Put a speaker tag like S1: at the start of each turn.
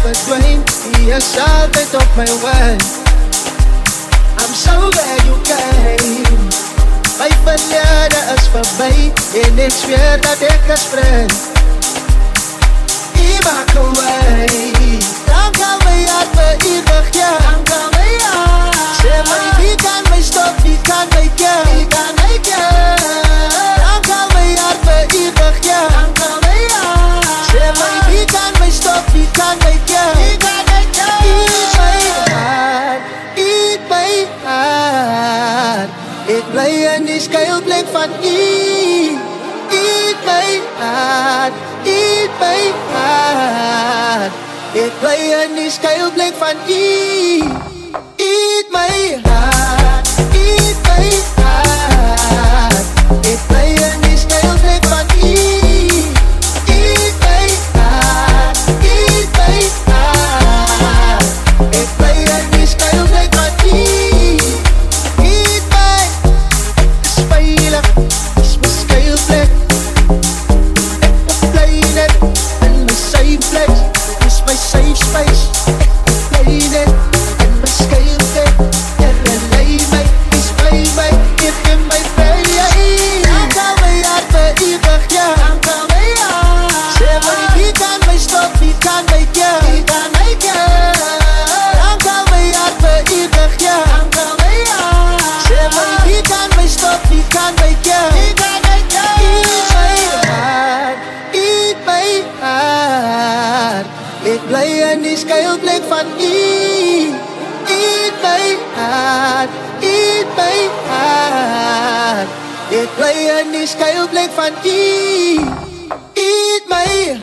S1: verdwijn, die is altijd op mijn weg. I'm so glad you came. Mijn verleden is voorbij en ik zweer dat ik het spreek. Je maakt een way. Dan gaan we uit voor eeuwig, ja. Dan gaan we uit. Zeg maar, wie kan mij stop, wie kan mij kill? Wie kan mij kill? Dan gaan we uit voor eeuwig, ja. Dan gaan we uit. Zeg maar, wie kan mij stop, wie kan mij kill? Wie kan mij kill? Eet my heart. Ik blij in die schuilplek van u. Eet my heart. Eet my heart. Ik blij in die schuilplek van u. Eat my heart. Eat my heart. Ik blij in die schuilplek van u. Eat my heart. Eat my heart. Ik blij in die schuilplek van u. Eat my. Het is veilig. Het is mijn schuilplek. Ik blij net in mijn safe place. Het is mijn safe space. Ik blij net in mijn schuilplek. En lei mij, is bij mij. Ik in mijn vrije. Dan gaan we uit voor eeuwig, ja. Dan gaan we uit. Zeg maar, wie kan mij stop, wie kan mij kill? Wie kan mij kill? Dan gaan we uit voor eeuwig, ja. Dan gaan we uit. Zeg maar, wie kan mij stop, wie kan mij kill? Wie kan mij kill? Eat my heart. Ik blij in die schuilplek van u. Eat my heart. Eat my heart. Ik blij in die schuilplek van u. Eat my heart.